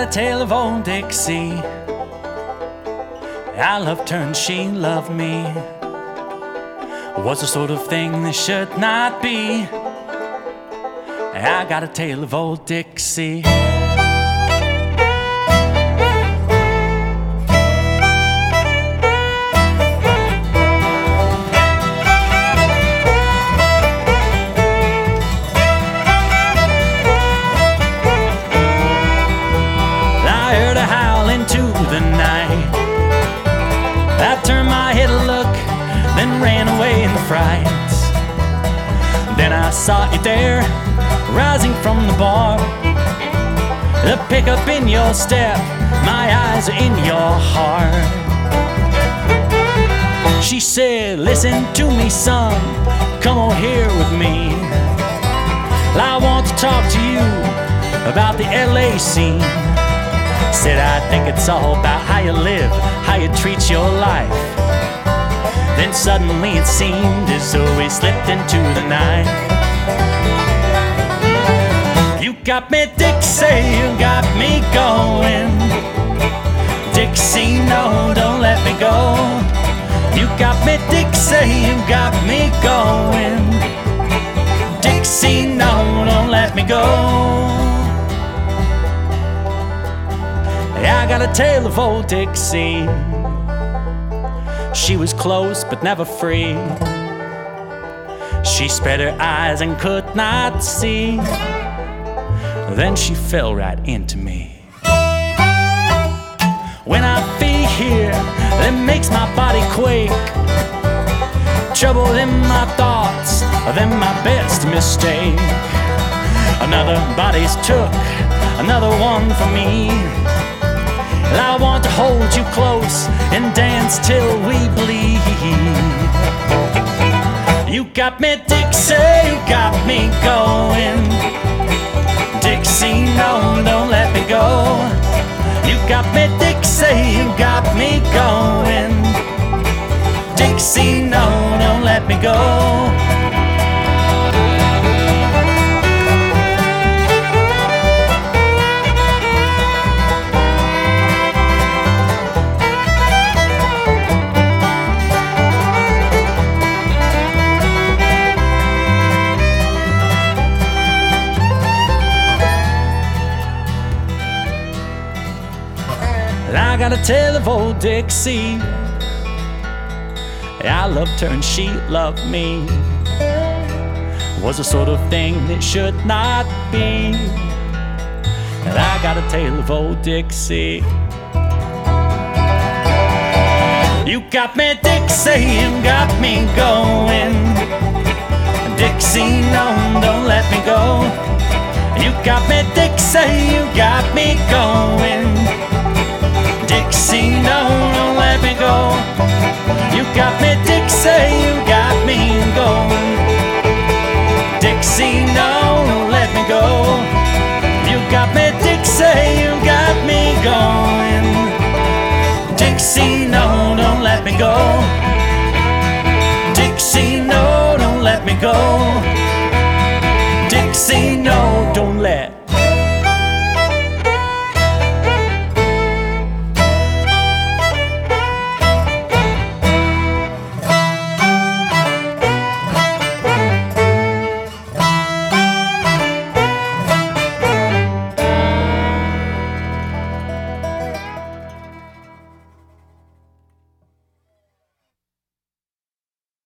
a tale of old Dixie. I loved her and she loved me. Was the sort of thing that should not be. I got a tale of old Dixie. The night I turned my head to look, then ran away in fright. Then I saw you there, rising from the bar. The pickup in your step, my eyes are in your heart. She said, listen to me, son, come on here with me. I want to talk to you about the LA scene. Said I think it's all about how you live, how you treat your life. Then suddenly it seemed as though we slipped into the night. You got me, Dixie, you got me going. Dixie, no, don't let me go. You got me, Dixie, you got me going. Dixie, no, don't let me go. I got a tale of old Dixie. She was close but never free. She spread her eyes and could not see. Then she fell right into me. When I feel here, that makes my body quake. Trouble in my thoughts, then my best mistake. Another body's took, another one for me. I want to hold you close and dance till we bleed. You got me, Dixie, you got me going. Dixie, no, don't let me go. You got me, Dixie, you got me going. Dixie, no, don't let me go. I got a tale of old Dixie. I loved her and she loved me. Was the sort of thing that should not be. And I got a tale of old Dixie. You got me, Dixie, you got me going. Dixie, no, don't let me go. You got me, Dixie, you got me going. Dixie, no, don't let me go. You got me, Dixie, you got me going. Dixie, no, don't let me go. You got me, Dixie, you got me going. Dixie, no, don't let me go. Dixie, no, don't let me go. Dixie,